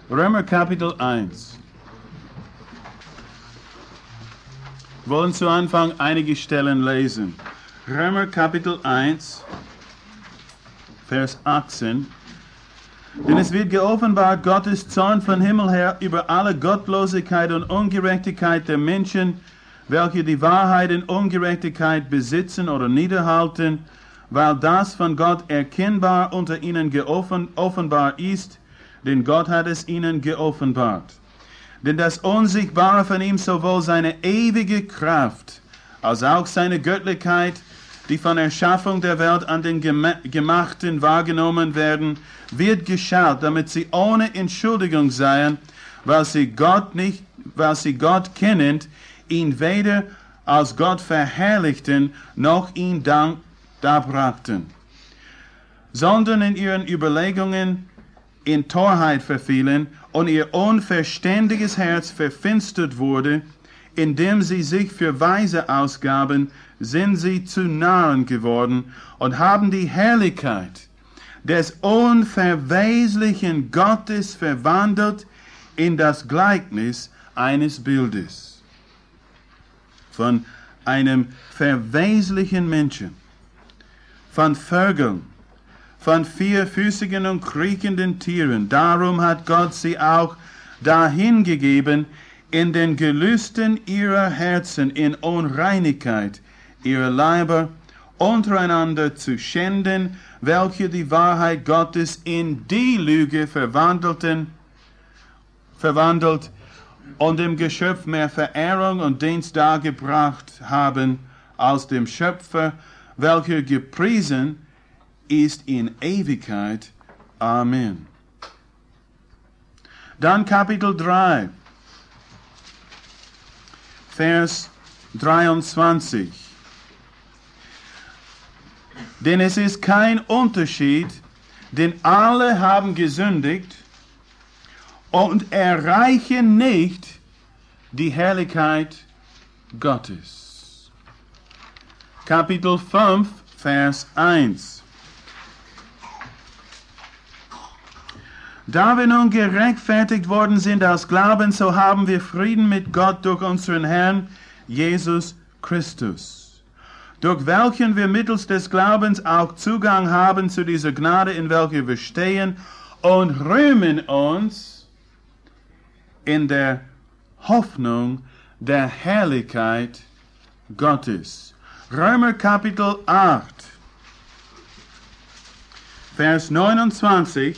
Römer Kapitel 1. Wir wollen zu Anfang einige Stellen lesen. Römer Kapitel 1, Vers 18. Denn es wird geoffenbart Gottes Zorn von Himmel her über alle Gottlosigkeit und Ungerechtigkeit der Menschen, welche die Wahrheit in Ungerechtigkeit besitzen oder niederhalten, weil das von Gott erkennbar unter ihnen offenbar ist, denn Gott hat es ihnen geoffenbart. Denn das Unsichtbare von ihm, sowohl seine ewige Kraft, als auch seine Göttlichkeit, die von der Schaffung der Welt an den Gemachten wahrgenommen werden, wird geschaut, damit sie ohne Entschuldigung seien, weil sie Gott kennend, ihn weder als Gott verherrlichten, noch ihn Dank darbrachten, sondern in ihren Überlegungen in Torheit verfielen und ihr unverständiges Herz verfinstert wurde, indem sie sich für Weise ausgaben, sind sie zu Narren geworden und haben die Herrlichkeit des unverweslichen Gottes verwandelt in das Gleichnis eines Bildes von einem verweslichen Menschen, von Vögeln, von vierfüßigen und kriechenden Tieren. Darum hat Gott sie auch dahin gegeben, in den Gelüsten ihrer Herzen, in Unreinigkeit ihrer Leiber, untereinander zu schänden, welche die Wahrheit Gottes in die Lüge verwandelt und dem Geschöpf mehr Verehrung und Dienst dargebracht haben als dem Schöpfer, welcher gepriesen ist in Ewigkeit. Amen. Dann Kapitel 3, Vers 23. Denn es ist kein Unterschied, denn alle haben gesündigt und erreichen nicht die Herrlichkeit Gottes. Kapitel 5, Vers 1. Da wir nun gerechtfertigt worden sind aus Glauben, so haben wir Frieden mit Gott durch unseren Herrn Jesus Christus, durch welchen wir mittels des Glaubens auch Zugang haben zu dieser Gnade, in welcher wir stehen, und rühmen uns in der Hoffnung der Herrlichkeit Gottes. Römer Kapitel 8, Vers 29.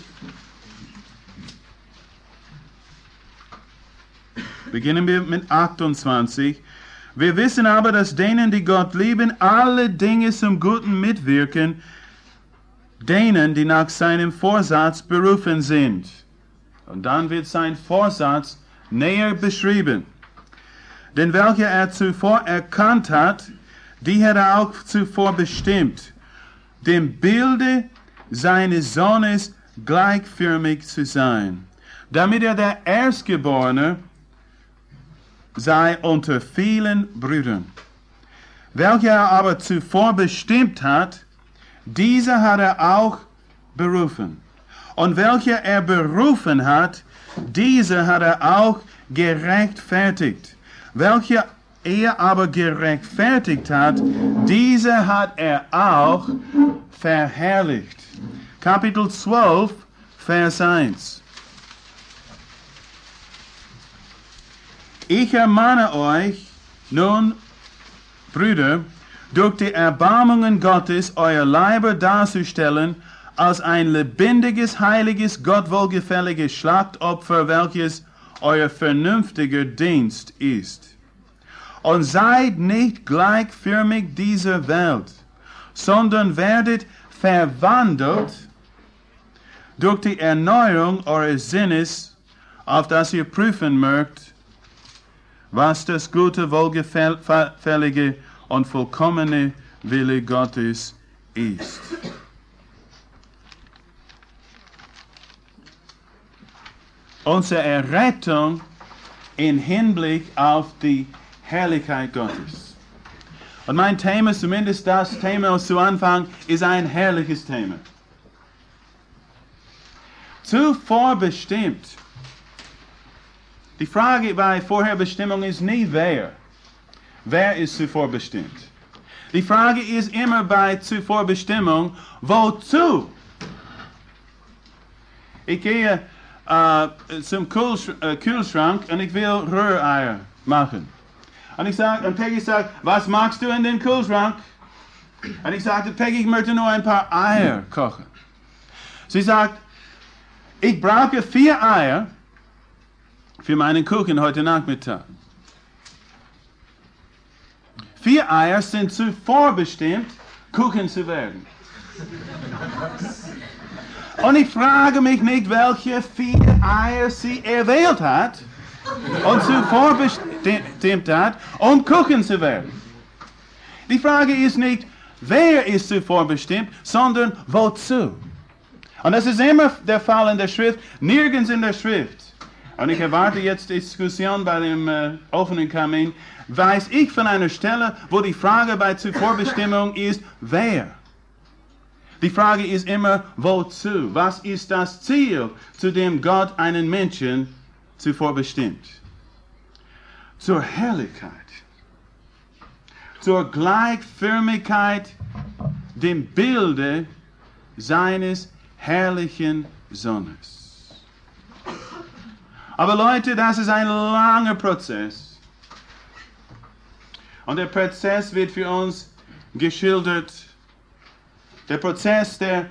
Beginnen wir mit 28. Wir wissen aber, dass denen, die Gott lieben, alle Dinge zum Guten mitwirken, denen, die nach seinem Vorsatz berufen sind. Und dann wird sein Vorsatz näher beschrieben. Denn welche er zuvor erkannt hat, die hat er auch zuvor bestimmt, dem Bilde seines Sohnes gleichförmig zu sein, damit er der Erstgeborene sei unter vielen Brüdern. Welche er aber zuvor bestimmt hat, diese hat er auch berufen. Und welche er berufen hat, diese hat er auch gerechtfertigt. Welche er aber gerechtfertigt hat, diese hat er auch verherrlicht. Kapitel 12, Vers 1. Ich ermahne euch nun, Brüder, durch die Erbarmungen Gottes euer Leiber darzustellen, als ein lebendiges, heiliges, Gott wohlgefälliges Schlachtopfer, welches euer vernünftiger Dienst ist. Und seid nicht gleichförmig dieser Welt, sondern werdet verwandelt durch die Erneuerung eures Sinnes, auf das ihr prüfen mögt, was das gute, wohlgefällige und vollkommene Wille Gottes ist. Unsere Errettung im Hinblick auf die Herrlichkeit Gottes. Und mein Thema, zumindest das Thema zu Anfang, ist ein herrliches Thema. Zuvor bestimmt Die Frage bei Vorherbestimmung ist nie wer. Wer ist zuvor bestimmt? Die Frage ist immer bei Zuvorbestimmung, wozu? Ich gehe zum Kühlschrank und ich will Rühreier machen. Und Peggy sagt, was magst du in den Kühlschrank? Und ich sagte, Peggy, ich möchte nur ein paar Eier kochen. Sie sagt, ich brauche 4 Eier für meinen Kuchen heute Nachmittag. 4 Eier sind zuvor bestimmt, Kuchen zu werden. Und ich frage mich nicht, welche 4 Eier sie erwählt hat und zuvor bestimmt hat, um Kuchen zu werden. Die Frage ist nicht, wer ist zuvor bestimmt, sondern wozu. Und das ist immer der Fall in der Schrift, nirgends in der Schrift. Und ich erwarte jetzt Diskussion bei dem offenen Kamin. Weiß ich von einer Stelle, wo die Frage bei Zuvorbestimmung ist, wer? Die Frage ist immer, wozu? Was ist das Ziel, zu dem Gott einen Menschen zuvor bestimmt? Zur Herrlichkeit, zur Gleichförmigkeit, dem Bilde seines herrlichen Sohnes. Aber Leute, das ist ein langer Prozess. Und der Prozess wird für uns geschildert. Der Prozess der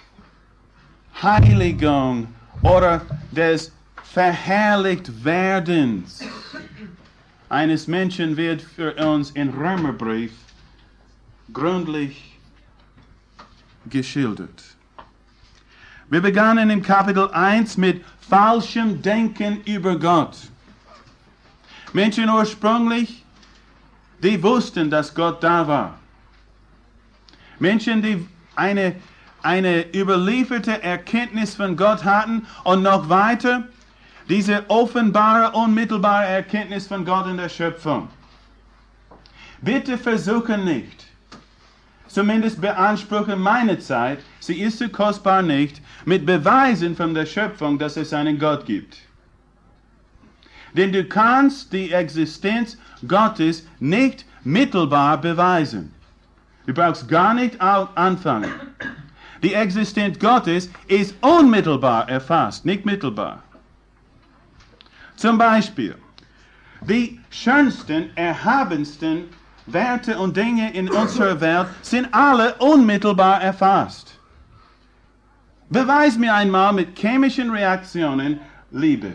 Heiligung oder des Verherrlichtwerdens eines Menschen wird für uns im Römerbrief gründlich geschildert. Wir begannen im Kapitel 1 mit falschem Denken über Gott. Menschen ursprünglich, die wussten, dass Gott da war. Menschen, die eine überlieferte Erkenntnis von Gott hatten und noch weiter diese offenbare, unmittelbare Erkenntnis von Gott in der Schöpfung. Bitte versuche nicht, zumindest beanspruche meine Zeit, sie ist zu kostbar nicht, mit Beweisen von der Schöpfung, dass es einen Gott gibt. Denn du kannst die Existenz Gottes nicht mittelbar beweisen. Du brauchst gar nicht anfangen. Die Existenz Gottes ist unmittelbar erfasst, nicht mittelbar. Zum Beispiel, die schönsten, erhabensten Werte und Dinge in unserer Welt sind alle unmittelbar erfasst. Beweis mir einmal mit chemischen Reaktionen Liebe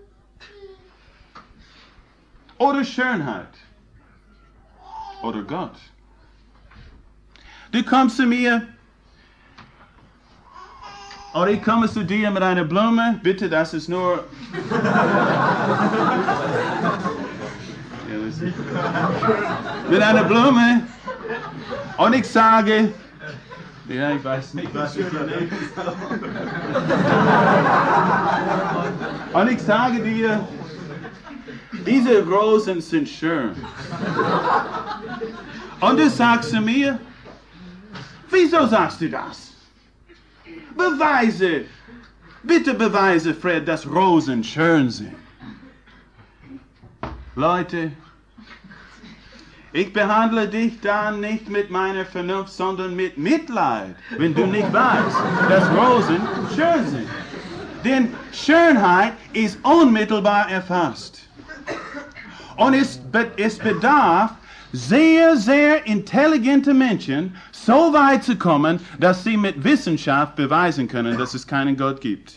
oder Schönheit oder Gott. Du kommst zu mir oder ich komme zu dir mit einer Blume. Bitte, das ist nur... mit einer Blume und ich sage... Ja, ich weiß nicht, was ich nehme. Und ich sage dir, diese Rosen sind schön. Und du sagst zu mir, wieso sagst du das? Beweise, bitte beweise, Fred, dass Rosen schön sind. Leute, ich behandle dich dann nicht mit meiner Vernunft, sondern mit Mitleid, wenn du nicht weißt, dass Rosen schön sind. Denn Schönheit ist unmittelbar erfasst. Und es bedarf sehr, sehr intelligente Menschen, so weit zu kommen, dass sie mit Wissenschaft beweisen können, dass es keinen Gott gibt.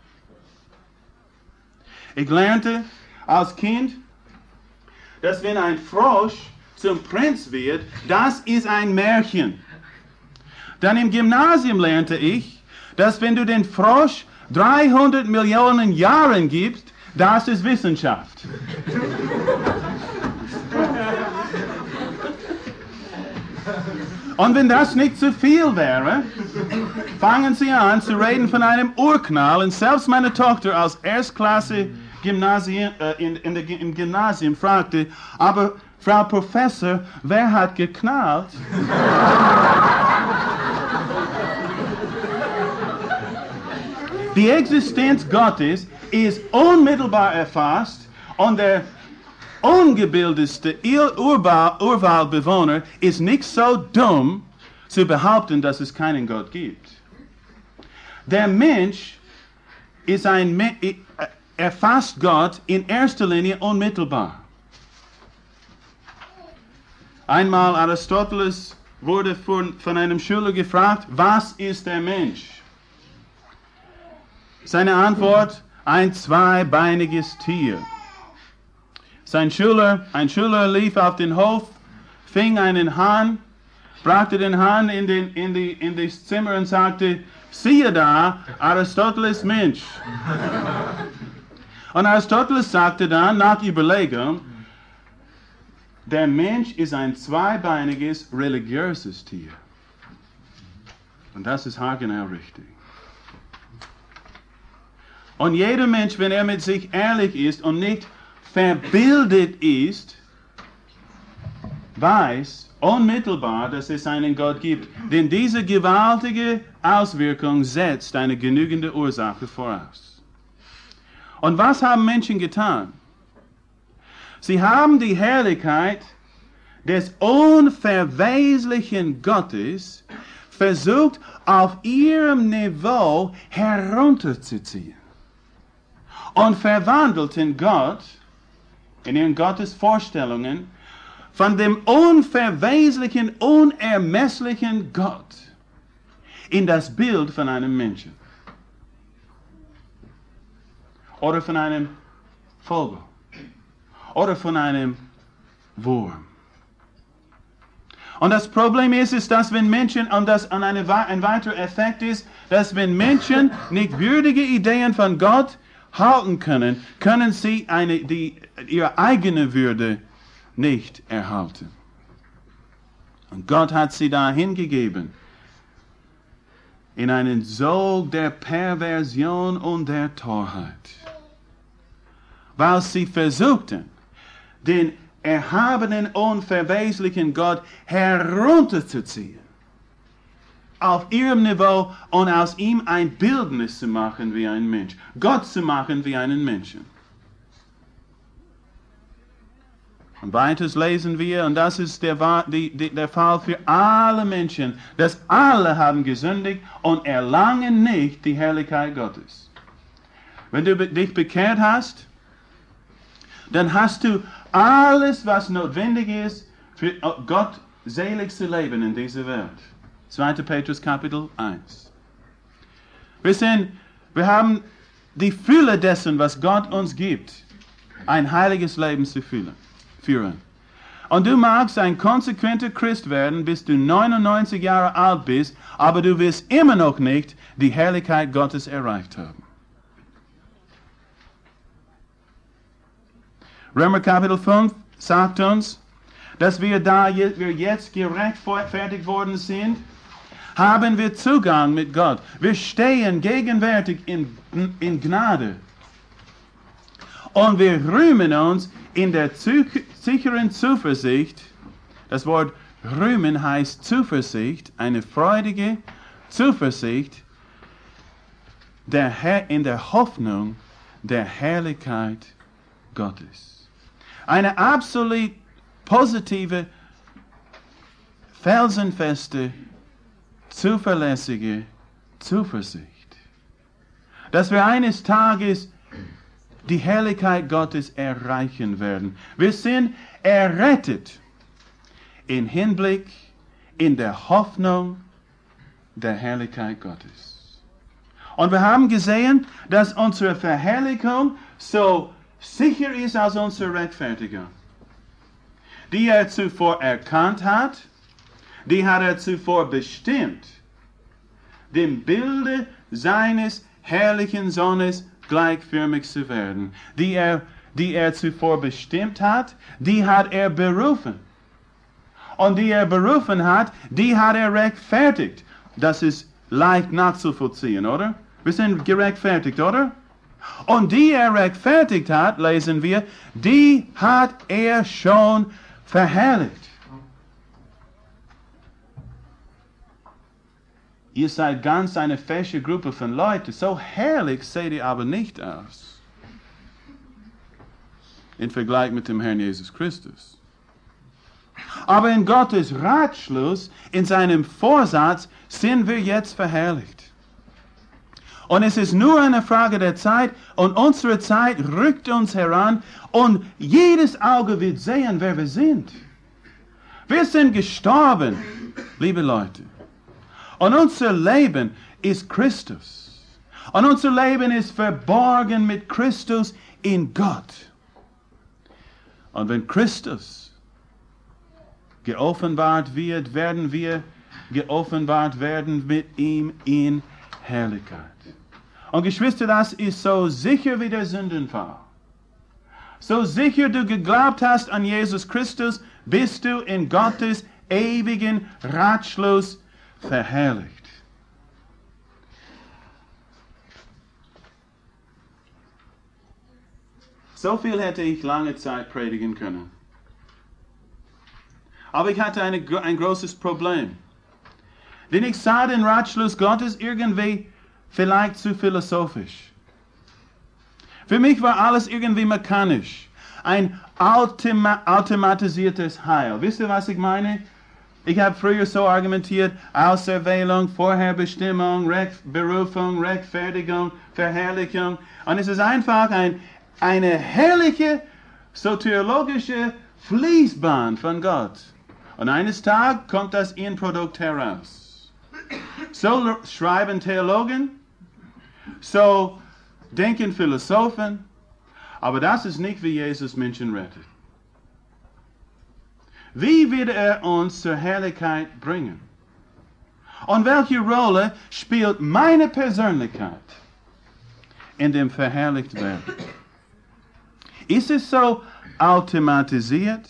Ich lernte als Kind, dass wenn ein Frosch zum Prinz wird, das ist ein Märchen. Dann im Gymnasium lernte ich, dass wenn du den Frosch 300 Millionen Jahren gibst, das ist Wissenschaft. Und wenn das nicht zu viel wäre, fangen sie an zu reden von einem Urknall. Und selbst meine Tochter als Erstklasse im Gymnasium fragte, aber Frau Professor, wer hat geknallt? Die Existenz Gottes ist unmittelbar erfasst Und der ungebildetste Urwaldbewohner ist nicht so dumm, zu behaupten, dass es keinen Gott gibt. Der Mensch ist erfasst Gott in erster Linie unmittelbar. Einmal Aristoteles wurde von einem Schüler gefragt, was ist der Mensch? Seine Antwort, ein zweibeiniges Tier. Ein Schüler lief auf den Hof, fing einen Hahn, brachte den Hahn in das Zimmer und sagte, siehe da, Aristoteles Mensch. Und Aristoteles sagte dann, nach Überlegung, der Mensch ist ein zweibeiniges, religiöses Tier. Und das ist haargenau richtig. Und jeder Mensch, wenn er mit sich ehrlich ist und nicht verbildet ist, weiß unmittelbar, dass es einen Gott gibt. Denn diese gewaltige Auswirkung setzt eine genügende Ursache voraus. Und was haben Menschen getan? Sie haben die Herrlichkeit des unverweslichen Gottes versucht, auf ihrem Niveau herunterzuziehen. Und verwandelten Gott in ihren Gottesvorstellungen von dem unverweslichen, unermesslichen Gott in das Bild von einem Menschen. Oder von einem Vogel. Oder von einem Wurm. Und das Problem ist, dass wenn Menschen, und das ein weiterer Effekt ist, dass wenn Menschen nicht würdige Ideen von Gott halten können, können sie ihre eigene Würde nicht erhalten. Und Gott hat sie dahin gegeben, in einen Sog der Perversion und der Torheit, weil sie versuchten, den erhabenen, unverweslichen Gott herunterzuziehen, auf ihrem Niveau und aus ihm ein Bildnis zu machen wie ein Mensch, Gott zu machen wie einen Menschen. Und weiters lesen wir, und das ist der Fall für alle Menschen, dass alle haben gesündigt und erlangen nicht die Herrlichkeit Gottes. Wenn du dich bekehrt hast, dann hast du alles, was notwendig ist, für Gott selig zu leben in dieser Welt. 2. Petrus Kapitel 1. Wir haben die Fülle dessen, was Gott uns gibt, ein heiliges Leben zu führen. Und du magst ein konsequenter Christ werden, bis du 99 Jahre alt bist, aber du wirst immer noch nicht die Herrlichkeit Gottes erreicht haben. Römer Kapitel 5 sagt uns, dass wir jetzt gerechtfertigt worden sind, haben wir Zugang mit Gott. Wir stehen gegenwärtig in Gnade. Und wir rühmen uns in der sicheren Zuversicht. Das Wort rühmen heißt Zuversicht, eine freudige Zuversicht in der Hoffnung der Herrlichkeit Gottes. Eine absolut positive, felsenfeste, zuverlässige Zuversicht, dass wir eines Tages die Herrlichkeit Gottes erreichen werden. Wir sind errettet im Hinblick in der Hoffnung der Herrlichkeit Gottes. Und wir haben gesehen, dass unsere Verherrlichung so sicher ist als unsere Rechtfertigung, die er zuvor erkannt hat, die hat er zuvor bestimmt, dem Bilde seines herrlichen Sohnes gleichförmig zu werden. Die er zuvor bestimmt hat, die hat er berufen. Und die er berufen hat, die hat er rechtfertigt. Das ist leicht nachzuvollziehen, oder? Wir sind gerechtfertigt, oder? Und die er rechtfertigt hat, lesen wir, die hat er schon verherrlicht. Ihr seid ganz eine fesche Gruppe von Leuten. So herrlich seht ihr aber nicht aus. im Vergleich mit dem Herrn Jesus Christus. Aber in Gottes Ratschluss, in seinem Vorsatz, sind wir jetzt verherrlicht. Und es ist nur eine Frage der Zeit und unsere Zeit rückt uns heran und jedes Auge wird sehen, wer wir sind. Wir sind gestorben, liebe Leute. Und unser Leben ist Christus. Und unser Leben ist verborgen mit Christus in Gott. Und wenn Christus geoffenbart wird, werden wir geoffenbart werden mit ihm in Herrlichkeit. Und Geschwister, das ist so sicher wie der Sündenfall. So sicher du geglaubt hast an Jesus Christus, bist du in Gottes ewigen Ratschluss verherrlicht. So viel hätte ich lange Zeit predigen können. Aber ich hatte ein großes Problem. Denn ich sah den Ratschluss Gottes irgendwie vielleicht zu philosophisch. Für mich war alles irgendwie mechanisch. Ein automatisiertes Heil. Wisst ihr, was ich meine? Ich habe früher so argumentiert, Auserwählung, Vorherbestimmung, Berufung, Rechtfertigung, Verherrlichung. Und es ist einfach eine herrliche, soteriologische Fließbahn von Gott. Und eines Tages kommt das Endprodukt heraus. So schreiben Theologen, so denken Philosophen, aber das ist nicht, wie Jesus Menschen rettet. Wie wird er uns zur Herrlichkeit bringen? Und welche Rolle spielt meine Persönlichkeit in dem verherrlicht werden? Ist es so automatisiert?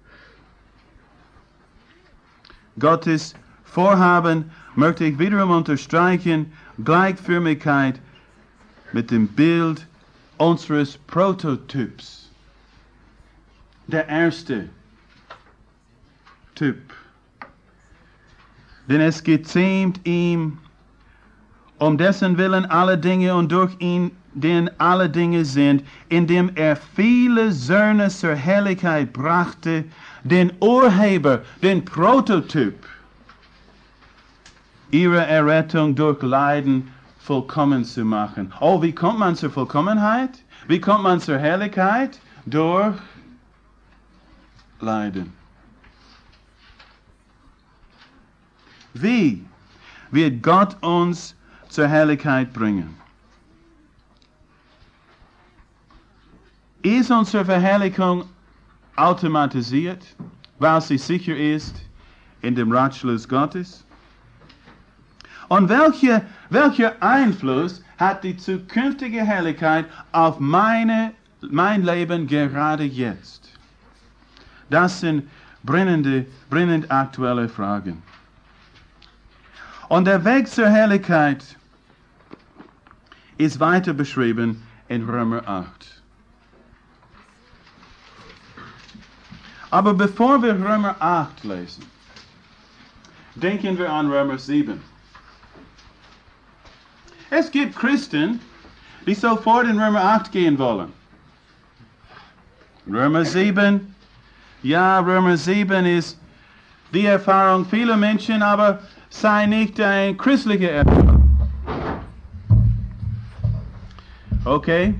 Gottes Vorhaben möchte ich wiederum unterstreichen, Gleichförmigkeit mit dem Bild unseres Prototyps. Der erste Typ. Denn es geziemt ihm, um dessen Willen alle Dinge und durch ihn denn alle Dinge sind, indem er viele Söhne zur Herrlichkeit brachte, den Urheber, den Prototyp ihrer Errettung durch Leiden vollkommen zu machen. Oh, wie kommt man zur Vollkommenheit? Wie kommt man zur Herrlichkeit? Durch Leiden. Wie wird Gott uns zur Herrlichkeit bringen? Ist unsere Verherrlichung automatisiert, weil sie sicher ist in dem Ratschluss Gottes? Und welcher Einfluss hat die zukünftige Herrlichkeit auf mein Leben gerade jetzt? Das sind brennend aktuelle Fragen. Und der Weg zur Herrlichkeit ist weiter beschrieben in Römer 8. Aber bevor wir Römer 8 lesen, denken wir an Römer 7. Es gibt Christen, die sofort in Römer 8 gehen wollen. Römer 7, ja, Römer 7 ist die Erfahrung vieler Menschen, aber sei nicht eine christliche Erfahrung. Okay?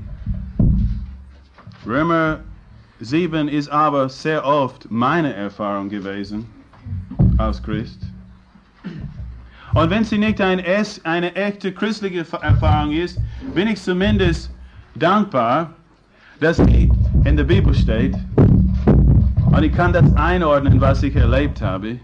Römer 7 ist aber sehr oft meine Erfahrung gewesen als Christ. Und wenn sie nicht eine echte christliche Erfahrung ist, bin ich zumindest dankbar, dass sie in der Bibel steht. Und ich kann das einordnen, was ich erlebt habe.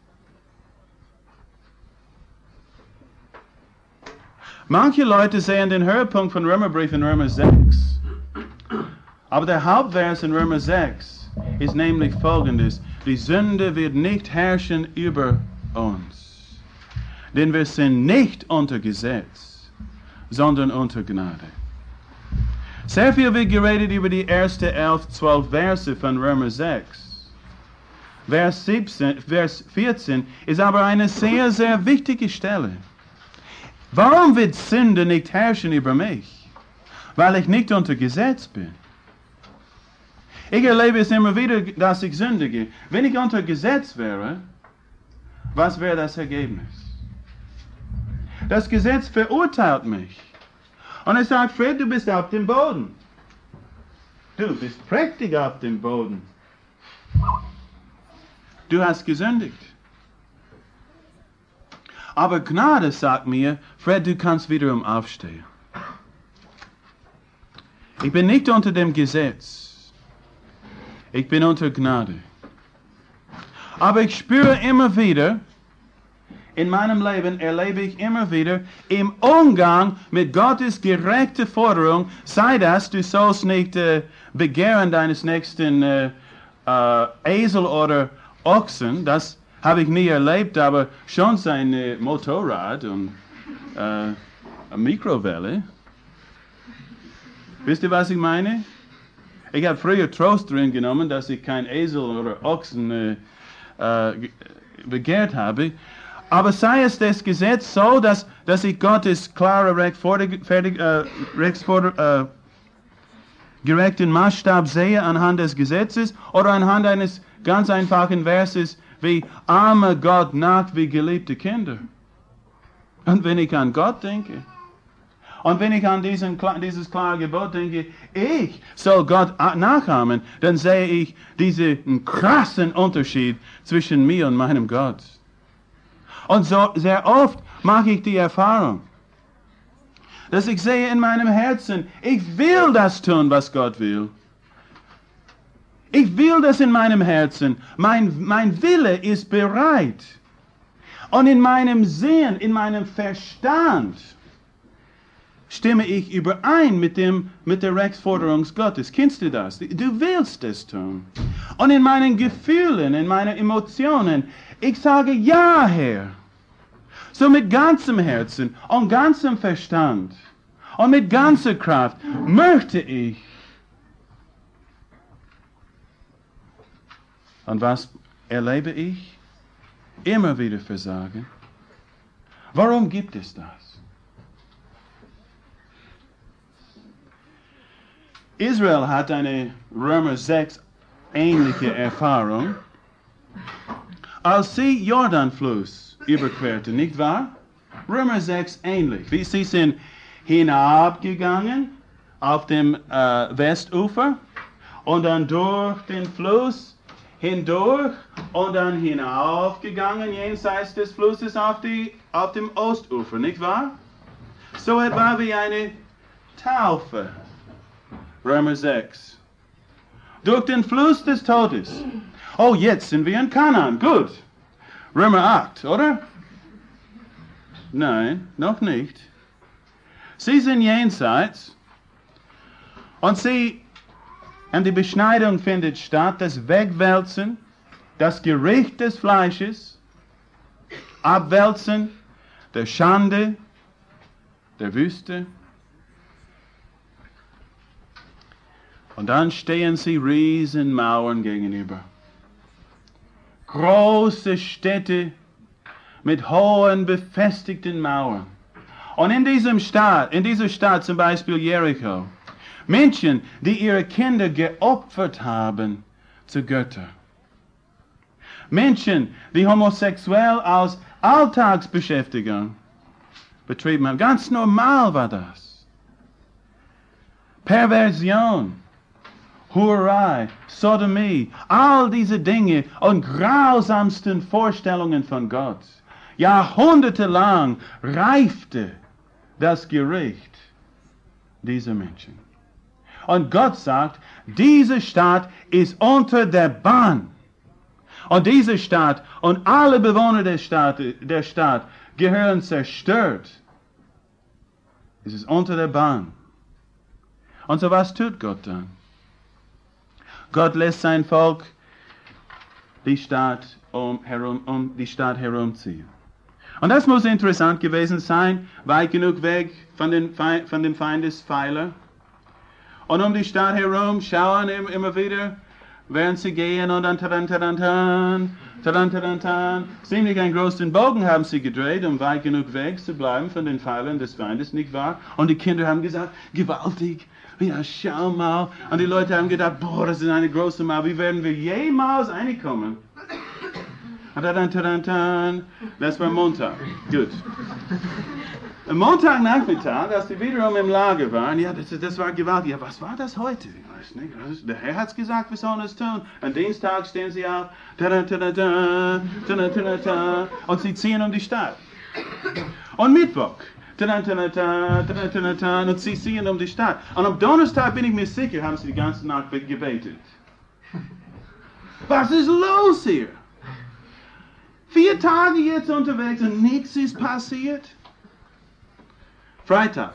Manche Leute sehen den Höhepunkt von Römerbrief in Römer 6. Aber der Hauptvers in Römer 6 ist nämlich folgendes: Die Sünde wird nicht herrschen über uns. Denn wir sind nicht unter Gesetz, sondern unter Gnade. Sehr viel wird geredet über die ersten 12 Verse von Römer 6. Vers 14 ist aber eine sehr, sehr wichtige Stelle. Warum wird Sünde nicht herrschen über mich? Weil ich nicht unter Gesetz bin. Ich erlebe es immer wieder, dass ich sündige. Wenn ich unter Gesetz wäre, was wäre das Ergebnis? Das Gesetz verurteilt mich. Und es sagt, Fred, du bist auf dem Boden. Du bist prächtig auf dem Boden. Du hast gesündigt. Aber Gnade sagt mir, Fred, du kannst wiederum aufstehen. Ich bin nicht unter dem Gesetz. Ich bin unter Gnade. Aber ich spüre immer wieder, in meinem Leben erlebe ich immer wieder, im Umgang mit Gottes gerechte Forderung, sei das, du sollst nicht begehren deines nächsten Esel oder Ochsen, das habe ich nie erlebt, aber schon sein Motorrad und eine Mikrowelle. Wisst ihr, was ich meine? Ich habe früher Trost drin genommen, dass ich kein Esel oder Ochsen begehrt habe. Aber sei es das Gesetz so, dass ich Gottes klare, gerechten Maßstab sehe anhand des Gesetzes oder anhand eines ganz einfachen Verses wie armer Gott naht wie geliebte Kinder. Und wenn ich an Gott denke, und wenn ich an dieses klare Gebot denke, ich soll Gott nachahmen, dann sehe ich diesen krassen Unterschied zwischen mir und meinem Gott. Und so sehr oft mache ich die Erfahrung, dass ich sehe in meinem Herzen, ich will das tun, was Gott will. Ich will das in meinem Herzen. Mein Wille ist bereit. Und in meinem Sinn, in meinem Verstand, stimme ich überein mit der Rechtsforderung Gottes. Kennst du das? Du willst es tun. Und in meinen Gefühlen, in meinen Emotionen, ich sage, ja, Herr. So mit ganzem Herzen und ganzem Verstand und mit ganzer Kraft möchte ich. Und was erlebe ich? Immer wieder Versagen. Warum gibt es das? Israel hat eine Römer 6 ähnliche Erfahrung, als sie Jordanfluss überquerten, nicht wahr? Römer 6 ähnlich. Wie sie sind hinabgegangen auf dem Westufer und dann durch den Fluss hindurch und dann hinaufgegangen jenseits des Flusses auf dem Ostufer, nicht wahr? So etwa wie eine Taufe. Römer 6. Durch den Fluss des Todes. Oh, jetzt sind wir in Kanaan. Gut. Römer 8, oder? Nein, noch nicht. Sie sind jenseits und die Beschneidung findet statt, das Wegwälzen, das Gericht des Fleisches, Abwälzen der Schande, der Wüste. Und dann stehen sie Riesenmauern gegenüber. Große Städte mit hohen, befestigten Mauern. Und in dieser Stadt, zum Beispiel Jericho, Menschen, die ihre Kinder geopfert haben zu Göttern. Menschen, die homosexuell als Alltagsbeschäftigung betrieben haben. Ganz normal war das. Perversion, Hurerei, Sodomie, all diese Dinge und grausamsten Vorstellungen von Gott. Jahrhundertelang reifte das Gericht dieser Menschen. Und Gott sagt, diese Stadt ist unter der Bann. Und diese Stadt und alle Bewohner der Stadt gehören zerstört. Es ist unter der Bann. Und so was tut Gott dann? Gott lässt sein Volk die Stadt um die Stadt herumziehen. Und das muss interessant gewesen sein, weit genug weg von dem Feindespfeiler. Und um die Stadt herum schauen immer wieder während sie gehen und dann tarantarantan, tarantarantan. Ziemlich einen großen Bogen haben sie gedreht, um weit genug weg zu bleiben von den Pfeilen des Feindes, nicht wahr? Und die Kinder haben gesagt, gewaltig, ja, schau mal. Und die Leute haben gedacht, boah, das ist eine große Mauer, wie werden wir jemals reinkommen? Und tarantarantan, das war Montag, gut. Am Montagnachmittag, als sie wiederum im Lager waren, ja, das war gewaltig. Ja, was war das heute? Ich weiß nicht. Der Herr hat es gesagt, wir sollen es tun. Am Dienstag stehen sie auf, und sie ziehen um die Stadt. Und Mittwoch, und sie ziehen um die Stadt. Und am Donnerstag, bin ich mir sicher, haben sie die ganze Nacht gebetet. Was ist los hier? 4 Tage jetzt unterwegs und nichts ist passiert. Freitag,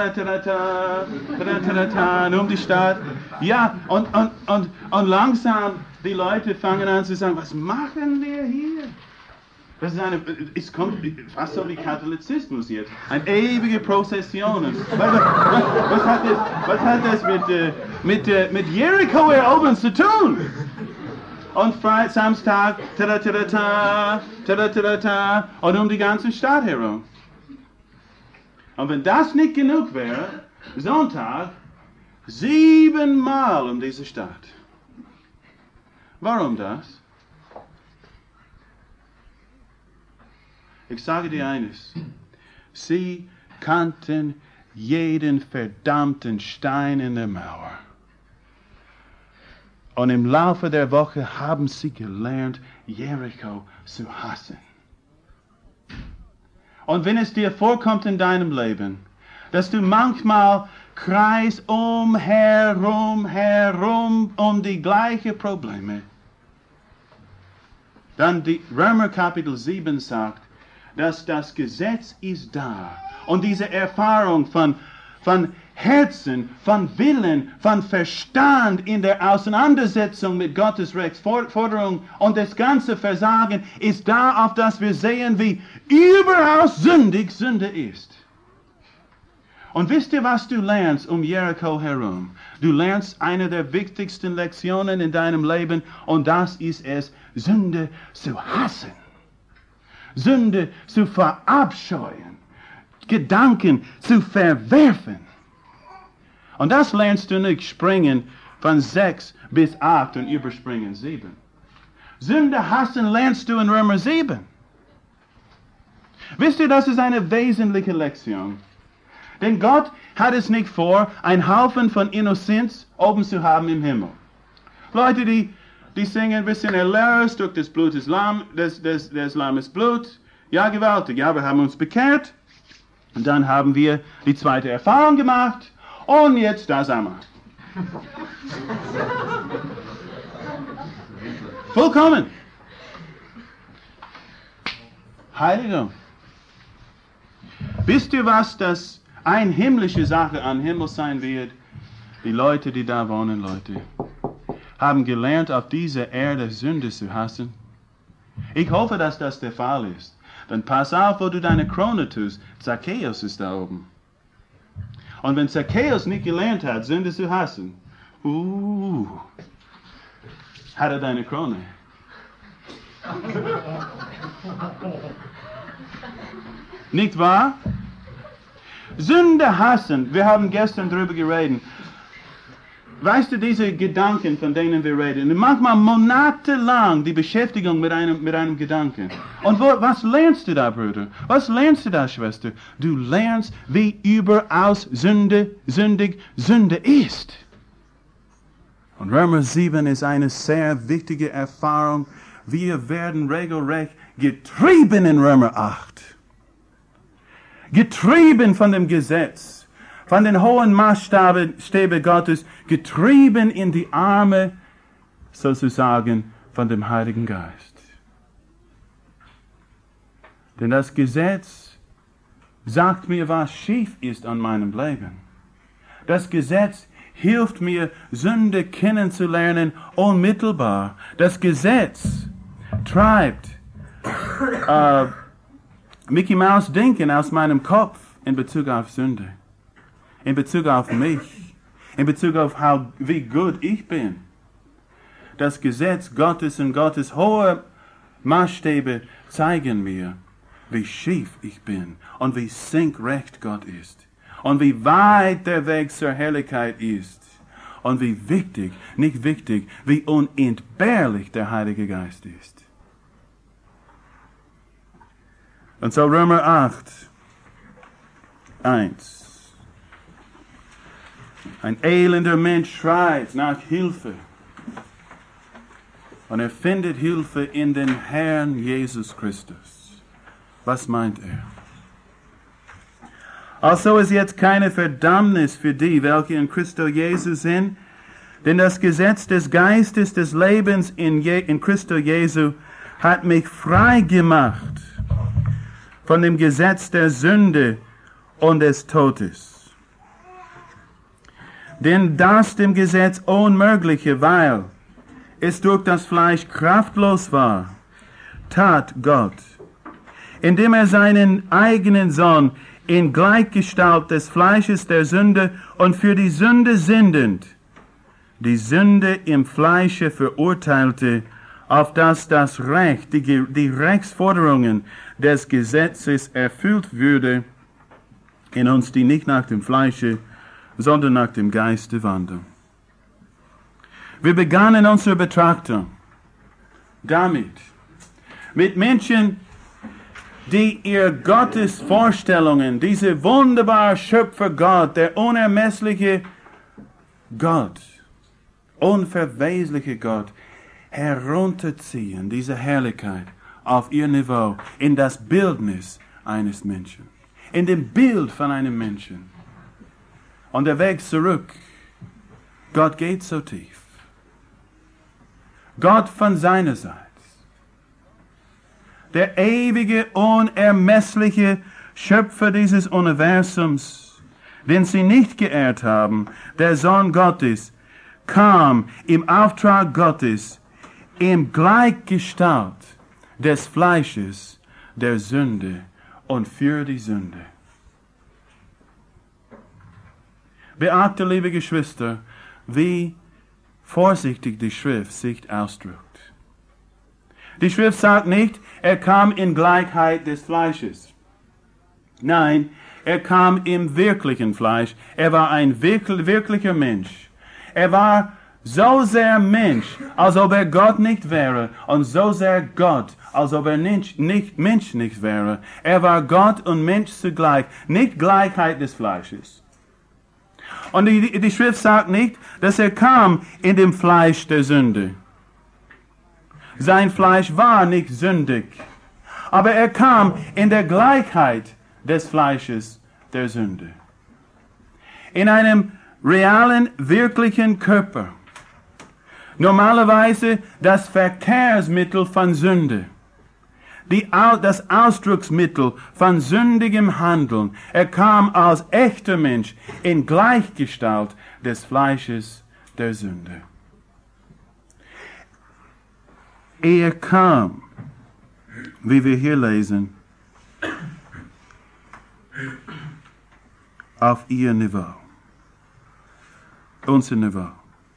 um die Stadt. Ja, und langsam die Leute fangen an zu sagen, was machen wir hier? Das ist es kommt fast so wie Katholizismus jetzt. Eine ewige Prozession. Was hat das mit Jericho erobern zu tun? Und Samstag, und um die ganze Stadt herum. Und wenn das nicht genug wäre, Sonntag 7-mal um diese Stadt. Warum das? Ich sage dir eines. Sie kannten jeden verdammten Stein in der Mauer. Und im Laufe der Woche haben sie gelernt, Jericho zu hassen. Und wenn es dir vorkommt in deinem Leben, dass du manchmal kreist herum um die gleichen Probleme, dann die Römer Kapitel 7 sagt, dass das Gesetz ist da. Und diese Erfahrung von Herzen, von Willen, von Verstand in der Auseinandersetzung mit Gottes Rechtsforderung und das ganze Versagen ist da, auf das wir sehen, wie überaus sündig Sünde ist. Und wisst ihr, was du lernst um Jericho herum? Du lernst eine der wichtigsten Lektionen in deinem Leben und das ist es, Sünde zu hassen. Sünde zu verabscheuen. Gedanken zu verwerfen. Und das lernst du nicht springen von 6 bis 8 und überspringen 7. Sünde hassen lernst du in Römer 7. Wisst ihr, das ist eine wesentliche Lektion. Denn Gott hat es nicht vor, einen Haufen von Innozenz oben zu haben im Himmel. Leute, die singen, wir sind erlöst durch das Blut des Lammes Blut. Ja, gewaltig. Ja, wir haben uns bekehrt. Und dann haben wir die zweite Erfahrung gemacht. Und jetzt da sind wir. Vollkommen. Heiligung. Wisst ihr, was das eine himmlische Sache am Himmel sein wird? Die Leute, die da wohnen, Leute, haben gelernt, auf dieser Erde Sünde zu hassen. Ich hoffe, dass das der Fall ist. Dann pass auf, wo du deine Krone tust. Zacchaeus ist da oben. Und wenn Zacchaeus nicht gelernt hat, Sünde zu hassen, hat er deine Krone. Nicht wahr? Sünde hassen, wir haben gestern darüber geredet. Weißt du, diese Gedanken, von denen wir reden, manchmal monatelang die Beschäftigung mit einem Gedanken. Und was lernst du da, Bruder? Was lernst du da, Schwester? Du lernst, wie überaus sündig Sünde ist. Und Römer 7 ist eine sehr wichtige Erfahrung. Wir werden regelrecht getrieben in Römer 8. Getrieben von dem Gesetz, von den hohen Maßstäben Gottes, getrieben in die Arme, sozusagen, von dem Heiligen Geist. Denn das Gesetz sagt mir, was schief ist an meinem Leben. Das Gesetz hilft mir, Sünde kennenzulernen, unmittelbar. Das Gesetz treibt Mickey Mouse Denken aus meinem Kopf in Bezug auf Sünde, in Bezug auf mich, in Bezug auf wie gut ich bin. das Gesetz Gottes und Gottes hohe Maßstäbe zeigen mir, wie schief ich bin und wie senkrecht Gott ist und wie weit der Weg zur Herrlichkeit ist und wie wichtig, nicht wichtig, wie unentbehrlich der Heilige Geist ist. Und so Römer 8, 1. Ein elender Mensch schreit nach Hilfe. Und findet Hilfe in den Herrn Jesus Christus. Was meint er? Also ist jetzt keine Verdammnis für die, welche in Christo Jesus sind, denn das Gesetz des Geistes des Lebens in Christo Jesu hat mich frei gemacht von dem Gesetz der Sünde und des Todes. Denn das dem Gesetz Unmögliche, weil es durch das Fleisch kraftlos war, tat Gott, indem er seinen eigenen Sohn in Gleichgestalt des Fleisches der Sünde und für die Sünde sindend, die Sünde im Fleische verurteilte, auf dass das Recht, die Rechtsforderungen des Gesetzes erfüllt würde, in uns, die nicht nach dem Fleische, sondern nach dem Geiste wandeln. Wir begannen unsere Betrachtung damit, mit Menschen, die ihr Gottes Vorstellungen, diese wunderbare Schöpfer Gott, der unermessliche Gott, unverwesliche Gott, herunterziehen, diese Herrlichkeit auf ihr Niveau, in das Bildnis eines Menschen, in dem Bild von einem Menschen. Und der Weg zurück, Gott geht so tief. Gott von seinerseits, der ewige, unermessliche Schöpfer dieses Universums, den sie nicht geehrt haben, der Sohn Gottes, kam im Auftrag Gottes im Gleichgestalt des Fleisches der Sünde und für die Sünde. Beachte, liebe Geschwister, wie vorsichtig die Schrift sich ausdrückt. Die Schrift sagt nicht, er kam in Gleichheit des Fleisches. Nein, er kam im wirklichen Fleisch. Er war ein wirklicher Mensch. Er war so sehr Mensch, als ob er Gott nicht wäre, und so sehr Gott, als ob er Mensch nicht wäre. Er war Gott und Mensch zugleich, nicht Gleichheit des Fleisches. Und die Schrift sagt nicht, dass er kam in dem Fleisch der Sünde. Sein Fleisch war nicht sündig, aber er kam in der Gleichheit des Fleisches der Sünde. In einem realen, wirklichen Körper. Normalerweise das Verkehrsmittel von Sünde. Das Ausdrucksmittel von sündigem Handeln. Er kam als echter Mensch in Gleichgestalt des Fleisches der Sünde. Er kam, wie wir hier lesen, auf ihr Niveau, unser Niveau.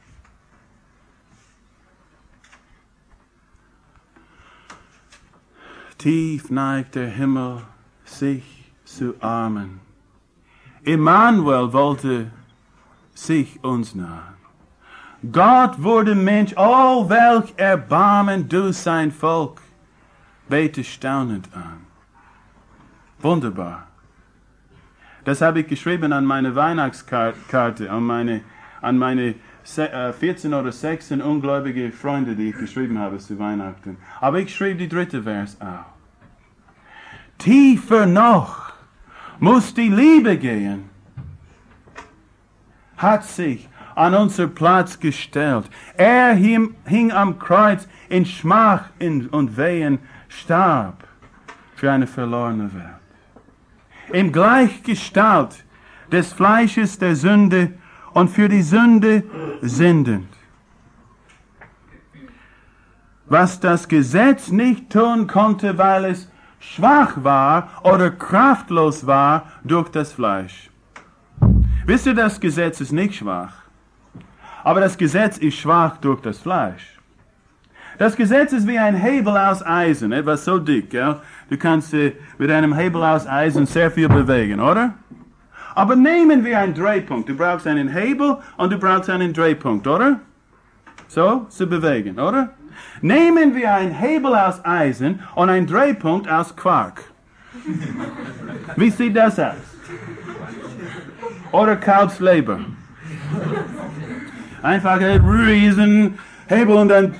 Tief neigt der Himmel, sich zu armen. Immanuel wollte sich uns nahen. Gott wurde Mensch, oh, welch Erbarmen du sein Volk, bete staunend an. Wunderbar. Das habe ich geschrieben an meine Weihnachtskarte, an meine 14 oder 16 ungläubige Freunde, die ich geschrieben habe zu Weihnachten. Aber ich schrieb die dritte Vers auch. Tiefer noch muss die Liebe gehen, hat sich an unser Platz gestellt. Er hing am Kreuz in Schmach und Wehen, starb für eine verlorene Welt. Im Gleichgestalt des Fleisches der Sünde und für die Sünde sendend. Was das Gesetz nicht tun konnte, weil es schwach war oder kraftlos war durch das Fleisch. Wisst ihr, das Gesetz ist nicht schwach, aber das Gesetz ist schwach durch das Fleisch. Das Gesetz ist wie ein Hebel aus Eisen, etwas so dick, ja. Du kannst mit einem Hebel aus Eisen sehr viel bewegen, oder? Aber nehmen wir einen Drehpunkt. Du brauchst einen Hebel und du brauchst einen Drehpunkt, oder? So, zu bewegen, oder? Nehmen wir einen Hebel aus Eisen und einen Drehpunkt aus Quark. Wie sieht das aus? Oder Kalbsleber. Einfach ein riesen Hebel und dann...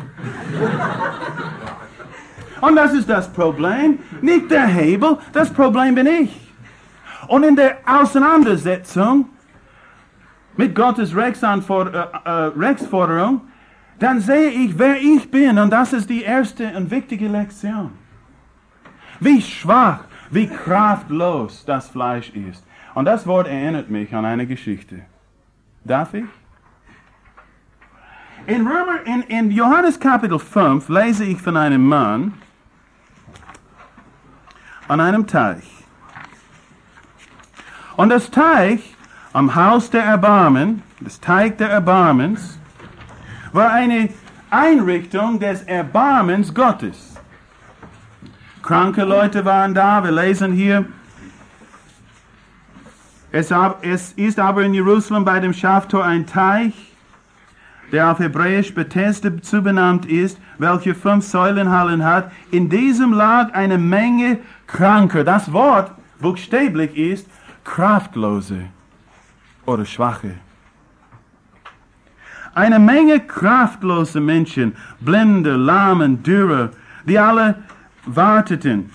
Und das ist das Problem. Nicht der Hebel, das Problem bin ich. Und in der Auseinandersetzung mit Gottes Rechtsforderung, dann sehe ich, wer ich bin. Und das ist die erste und wichtige Lektion. Wie schwach, wie kraftlos das Fleisch ist. Und das Wort erinnert mich an eine Geschichte. Darf ich? In Johannes Kapitel 5 lese ich von einem Mann an einem Teich. Und das Teich am Haus der Erbarmen, das Teich der Erbarmens, war eine Einrichtung des Erbarmens Gottes. Kranke Leute waren da, wir lesen hier, es ist aber in Jerusalem bei dem Schaftor ein Teich, der auf Hebräisch Bethesda zubenannt ist, welcher 5 Säulenhallen hat. In diesem lag eine Menge Kranker. Das Wort buchstäblich ist Kraftlose oder Schwache. Eine Menge kraftlose Menschen, Blinde, Lahmen, Dürre, die alle warteten.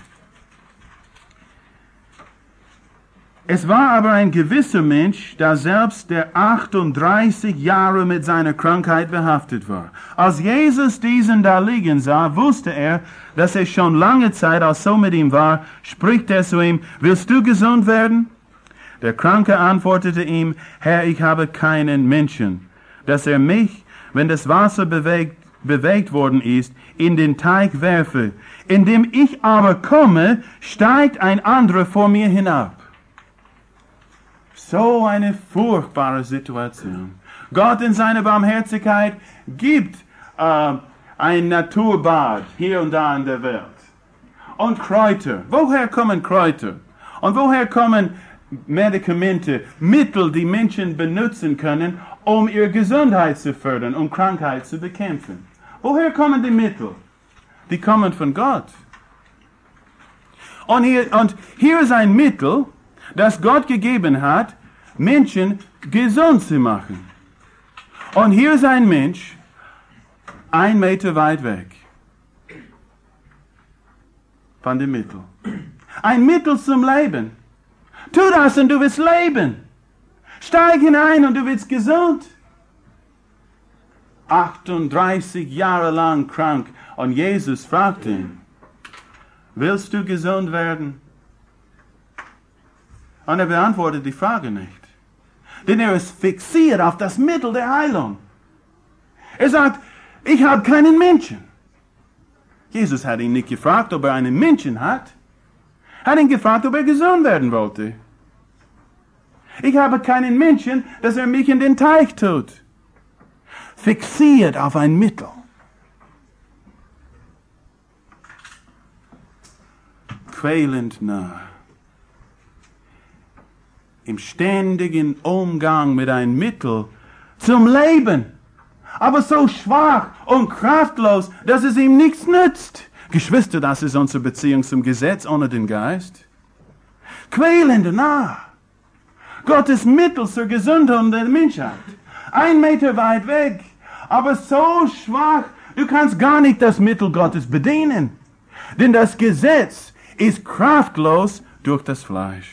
Es war aber ein gewisser Mensch, der selbst der 38 Jahre mit seiner Krankheit behaftet war. Als Jesus diesen da liegen sah, wusste er, dass er schon lange Zeit als so mit ihm war, spricht er zu ihm, willst du gesund werden? Der Kranke antwortete ihm, Herr, ich habe keinen Menschen, dass er mich, wenn das Wasser bewegt worden ist, in den Teich werfe. Indem ich aber komme, steigt ein anderer vor mir hinab. So eine furchtbare Situation. Gott in seiner Barmherzigkeit gibt ein Naturbad hier und da in der Welt. Und Kräuter. Woher kommen Kräuter? Und woher kommen Medikamente, Mittel, die Menschen benutzen können, um ihre Gesundheit zu fördern, um Krankheit zu bekämpfen? Woher kommen die Mittel? Die kommen von Gott. Und hier ist ein Mittel, das Gott gegeben hat, Menschen gesund zu machen. Und hier ist ein Mensch, 1 Meter weit weg von dem Mittel. Ein Mittel zum Leben. Tu das und du wirst leben. Steig hinein und du wirst gesund. 38 Jahre lang krank. Und Jesus fragt ihn, willst du gesund werden? Und er beantwortet die Frage nicht. Denn er ist fixiert auf das Mittel der Heilung. Er sagt, ich habe keinen Menschen. Jesus hat ihn nicht gefragt, ob er einen Menschen hat. Er hat ihn gefragt, ob er gesund werden wollte. Ich habe keinen Menschen, dass er mich in den Teich tut. Fixiert auf ein Mittel. Quälend nah. Im ständigen Umgang mit einem Mittel zum Leben. Aber so schwach und kraftlos, dass es ihm nichts nützt. Geschwister, das ist unsere Beziehung zum Gesetz ohne den Geist. Quälend nah. Gottes Mittel zur Gesundung der Menschheit. 1 Meter weit weg. Aber so schwach, du kannst gar nicht das Mittel Gottes bedienen. Denn das Gesetz ist kraftlos durch das Fleisch.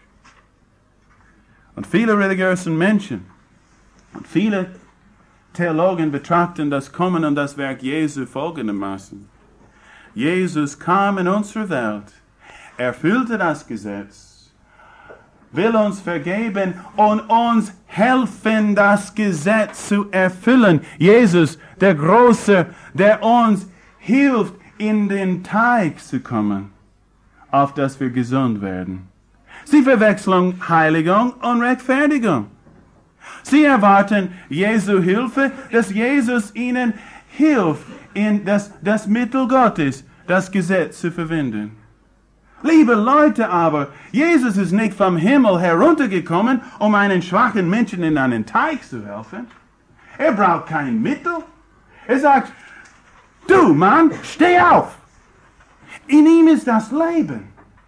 Und viele religiöse Menschen und viele Theologen betrachten das Kommen und das Werk Jesu folgendermaßen. Jesus kam in unsere Welt, erfüllte das Gesetz, will uns vergeben und uns helfen, das Gesetz zu erfüllen. Jesus, der Große, der uns hilft, in den Teich zu kommen, auf dass wir gesund werden. Sie verwechseln Heiligung und Rechtfertigung. Sie erwarten Jesu Hilfe, dass Jesus ihnen hilft, in das Mittel Gottes, das Gesetz zu verwenden. Liebe Leute aber, Jesus ist nicht vom Himmel heruntergekommen, um einen schwachen Menschen in einen Teich zu helfen. Er braucht kein Mittel. Er sagt, du Mann, steh auf. In ihm ist das Leben.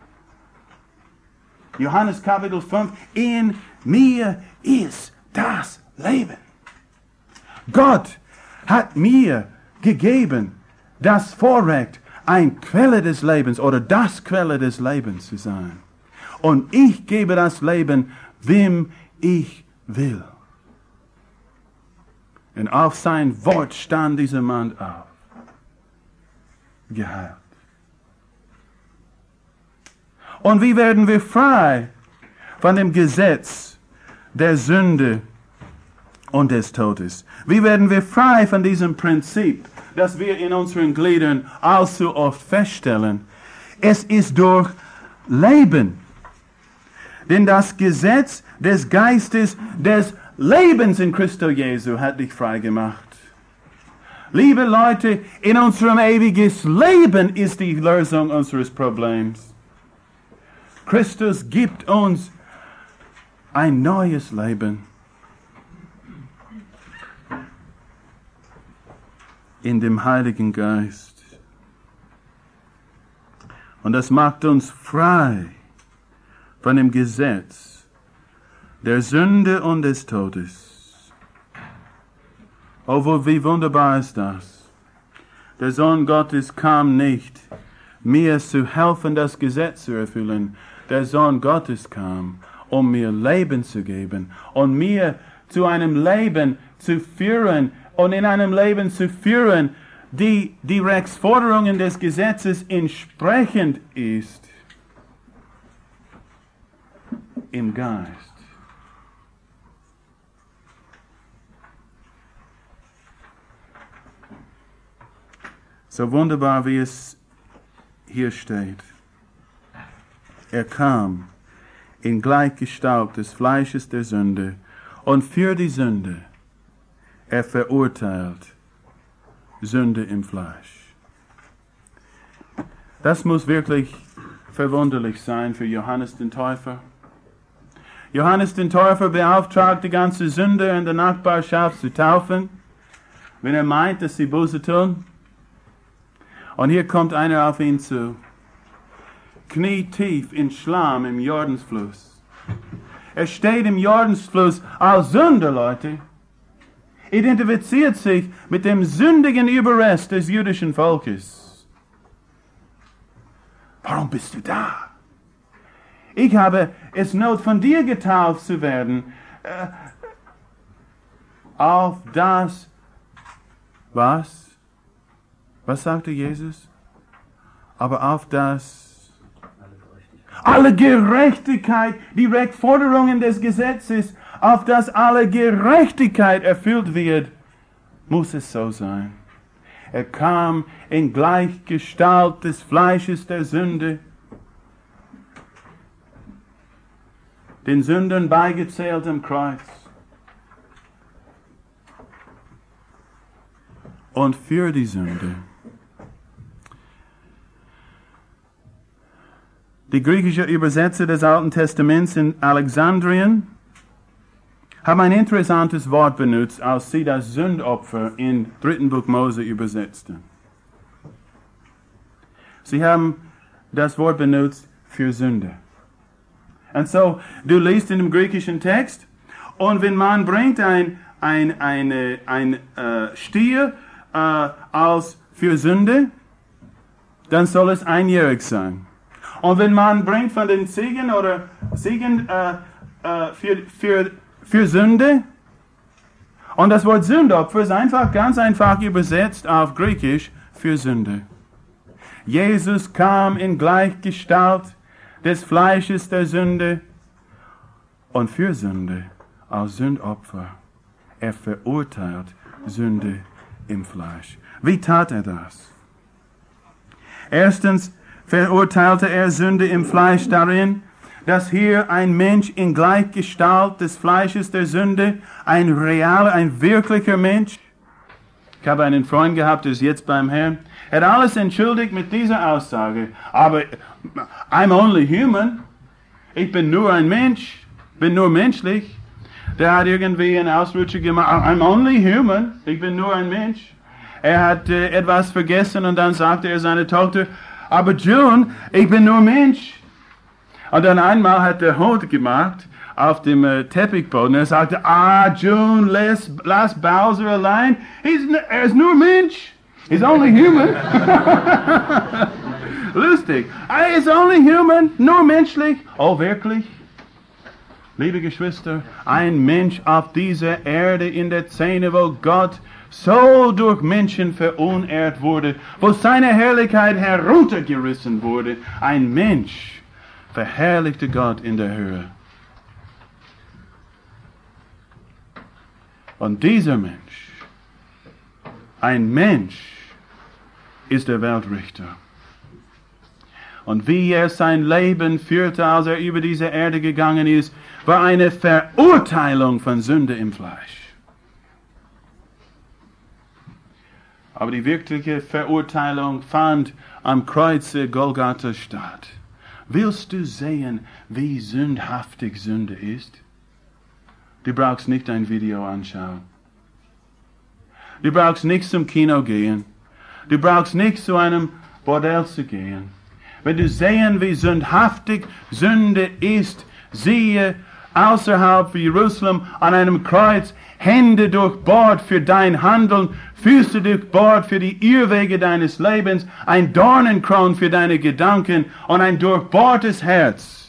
Johannes Kapitel 5, in mir ist das Leben. Gott hat mir gegeben das Vorrecht, ein Quelle des Lebens oder das Quelle des Lebens zu sein. Und ich gebe das Leben, wem ich will. Und auf sein Wort stand dieser Mann auf. Geheilt. Und wie werden wir frei von dem Gesetz der Sünde und des Todes? Wie werden wir frei von diesem Prinzip, das wir in unseren Gliedern allzu oft feststellen? Es ist durch Leben. Denn das Gesetz des Geistes des Lebens in Christo Jesu hat dich frei gemacht. Liebe Leute, in unserem ewiges Leben ist die Lösung unseres Problems. Christus gibt uns ein neues Leben. In dem Heiligen Geist. Und das macht uns frei von dem Gesetz der Sünde und des Todes. Oh, wie wunderbar ist das. Der Sohn Gottes kam nicht, mir zu helfen, das Gesetz zu erfüllen. Der Sohn Gottes kam, um mir Leben zu geben und mir zu einem Leben zu führen und in einem Leben zu führen, die Rechtsforderungen des Gesetzes entsprechend ist im Geist. So wunderbar, wie es hier steht. Er kam in Gleichgestalt des Fleisches der Sünde und für die Sünde er verurteilt Sünde im Fleisch. Das muss wirklich verwunderlich sein für Johannes den Täufer. Johannes den Täufer beauftragt die ganze Sünder in der Nachbarschaft zu taufen, wenn er meint, dass sie Buße tun. Und hier kommt einer auf ihn zu, knietief in Schlamm im Jordansfluss. Er steht im Jordansfluss als Sünder, Leute. Identifiziert sich mit dem sündigen Überrest des jüdischen Volkes. Warum bist du da? Ich habe es Not, von dir getauft zu werden. Auf das, was? Was sagte Jesus? Aber auf das, alle Gerechtigkeit, die Rechtsforderungen des Gesetzes, auf das alle Gerechtigkeit erfüllt wird, muss es so sein. Er kam in Gleichgestalt des Fleisches der Sünde, den Sündern beigezählt am Kreuz. Und für die Sünde. Die griechische Übersetzer des Alten Testaments in Alexandrien haben ein interessantes Wort benutzt, als sie das Sündopfer im 3. Buch Mose übersetzten. Sie haben das Wort benutzt für Sünde. Und so, du liest in dem griechischen Text, und wenn man bringt ein Stier als für Sünde, dann soll es einjährig sein. Und wenn man bringt von den Ziegen oder Ziegen für Sünde, und das Wort Sündopfer ist einfach, ganz einfach übersetzt auf Griechisch für Sünde. Jesus kam in Gleichgestalt des Fleisches der Sünde und für Sünde als Sündopfer. Er verurteilt Sünde im Fleisch. Wie tat er das? Erstens verurteilte er Sünde im Fleisch darin, dass hier ein Mensch in Gleichgestalt des Fleisches der Sünde, ein realer, ein wirklicher Mensch. Ich habe einen Freund gehabt, der ist jetzt beim Herrn. Er hat alles entschuldigt mit dieser Aussage. Aber I'm only human. Ich bin nur ein Mensch. Bin nur menschlich. Der hat irgendwie einen Ausrutscher gemacht. I'm only human. Ich bin nur ein Mensch. Er hat etwas vergessen und dann sagte er seiner Tochter, aber June, ich bin nur Mensch. Und dann einmal hat der Hund gemacht auf dem Teppichboden. Er sagte, June, lass Bowser allein. Er ist nur Mensch. He's only human. Lustig. Er ist only human, nur menschlich. Oh, wirklich? Liebe Geschwister, ein Mensch auf dieser Erde in der Szene, wo Gott so durch Menschen verunehrt wurde, wo seine Herrlichkeit heruntergerissen wurde. Ein Mensch verherrlichte Gott in der Höhe. Und dieser Mensch, ein Mensch, ist der Weltrichter. Und wie er sein Leben führte, als er über diese Erde gegangen ist, war eine Verurteilung von Sünde im Fleisch. Aber die wirkliche Verurteilung fand am Kreuze Golgatha statt. Willst du sehen, wie sündhaftig Sünde ist? Du brauchst nicht ein Video anschauen. Du brauchst nicht zum Kino gehen. Du brauchst nicht zu einem Bordell zu gehen. Wenn du sehen, wie sündhaftig Sünde ist, siehe außerhalb von Jerusalem an einem Kreuz, Hände durchbohrt für dein Handeln, Füße durchbohrt für die Irrwege deines Lebens, ein Dornenkron für deine Gedanken und ein durchbohrtes Herz.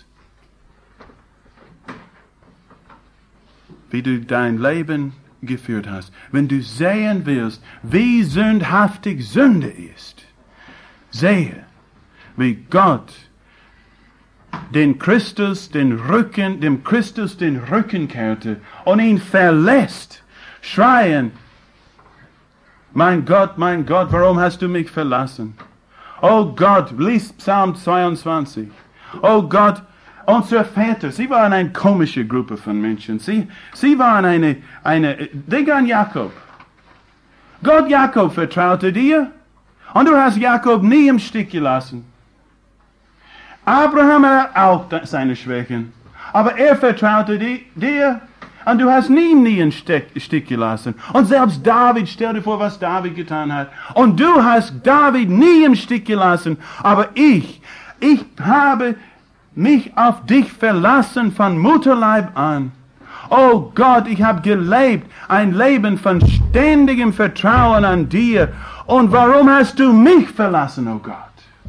Wie du dein Leben geführt hast. Wenn du sehen willst, wie sündhaftig Sünde ist, sehe, wie Gott dem Christus den Rücken kehrte und ihn verlässt, schreien, mein Gott, warum hast du mich verlassen? Oh Gott, lies Psalm 22. Oh Gott, unsere Väter, sie waren eine komische Gruppe von Menschen. Sie waren denk an Jakob. Gott Jakob vertraute dir und du hast Jakob nie im Stich gelassen. Abraham hat auch seine Schwächen, aber er vertraute dir und du hast nie im Stich gelassen. Und selbst David, stell dir vor, was David getan hat. Und du hast David nie im Stich gelassen, aber ich habe mich auf dich verlassen von Mutterleib an. Oh Gott, ich habe gelebt, ein Leben von ständigem Vertrauen an dir. Und warum hast du mich verlassen, oh Gott?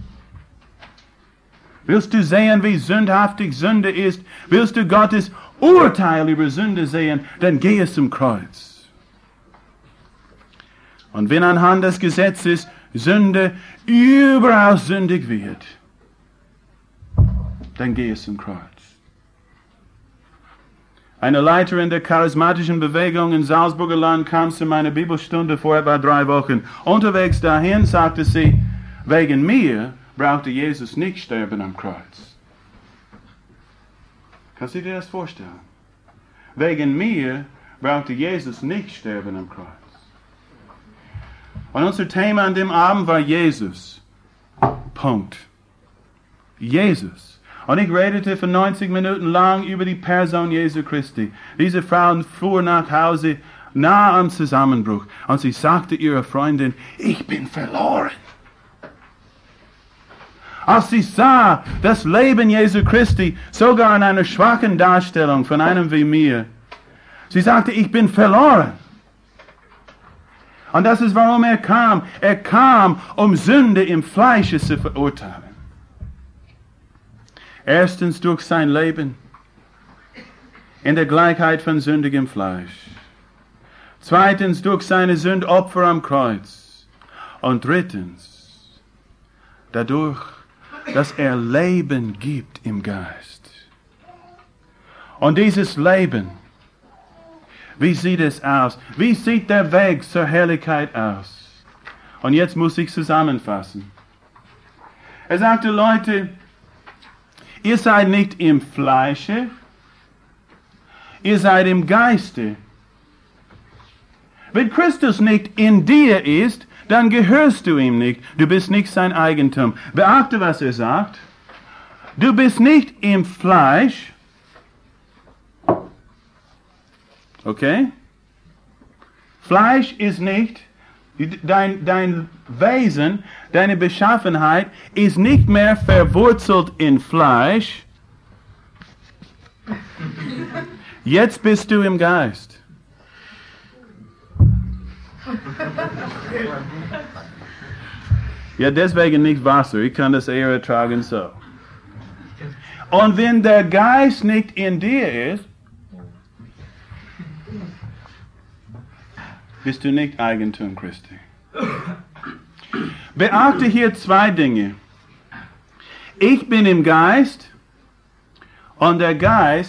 Willst du sehen, wie sündhaftig Sünde ist? Willst du Gottes Urteil über Sünde sehen? Dann gehe zum Kreuz. Und wenn anhand des Gesetzes Sünde überall sündig wird, dann gehe zum Kreuz. Eine Leiterin der charismatischen Bewegung in Salzburger Land kam zu meiner Bibelstunde vor etwa 3 Wochen. Unterwegs dahin sagte sie, wegen mir brauchte Jesus nicht sterben am Kreuz. Kannst du dir das vorstellen? Wegen mir brauchte Jesus nicht sterben am Kreuz. Und unser Thema an dem Abend war Jesus. Punkt. Jesus. Und ich redete für 90 Minuten lang über die Person Jesu Christi. Diese Frau fuhr nach Hause nah am Zusammenbruch. Und sie sagte ihrer Freundin, ich bin verloren. Als sie sah, das Leben Jesu Christi, sogar in einer schwachen Darstellung von einem wie mir, sie sagte, ich bin verloren. Und das ist, warum er kam. Er kam, um Sünde im Fleische zu verurteilen. Erstens durch sein Leben in der Gleichheit von sündigem Fleisch. Zweitens durch seine Sündopfer am Kreuz. Und drittens dadurch, dass er Leben gibt im Geist. Und dieses Leben, wie sieht es aus? Wie sieht der Weg zur Herrlichkeit aus? Und jetzt muss ich zusammenfassen. Er sagte, Leute, ihr seid nicht im Fleische, ihr seid im Geiste. Wenn Christus nicht in dir ist, dann gehörst du ihm nicht. Du bist nicht sein Eigentum. Beachte, was er sagt. Du bist nicht im Fleisch. Okay? Fleisch ist nicht, dein Wesen, deine Beschaffenheit ist nicht mehr verwurzelt in Fleisch. Jetzt bist du im Geist. Ja, deswegen nicht Wasser. Ich kann das eher ertragen so. Und wenn der Geist nicht in dir ist, bist du nicht Eigentum Christi. Beachte hier zwei Dinge. Ich bin im Geist und der Geist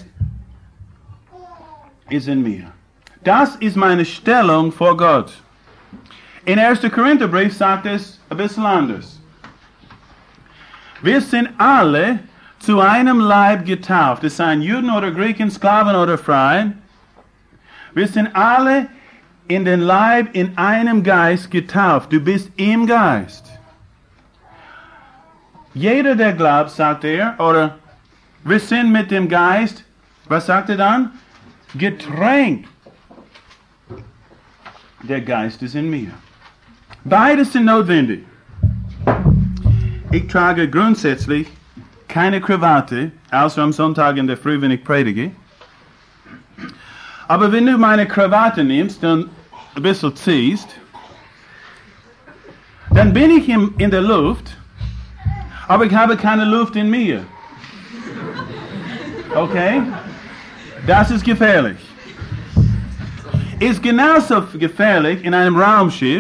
ist in mir. Das ist meine Stellung vor Gott. In 1. Korintherbrief sagt es ein bisschen anders. Wir sind alle zu einem Leib getauft. Es seien Juden oder Griechen, Sklaven oder Freien. Wir sind alle in den Leib in einem Geist getauft. Du bist im Geist. Jeder, der glaubt, sagt er, oder wir sind mit dem Geist, was sagt er dann? Getränkt. Der Geist ist in mir. Beides sind notwendig. Ich trage grundsätzlich keine Krawatte, außer am Sonntag in der Früh, wenn ich predige. Aber wenn du meine Krawatte nimmst und ein bisschen ziehst, dann bin ich in der Luft, aber ich habe keine Luft in mir. Okay? Das ist gefährlich. Ist genauso gefährlich, in einem Raumschiff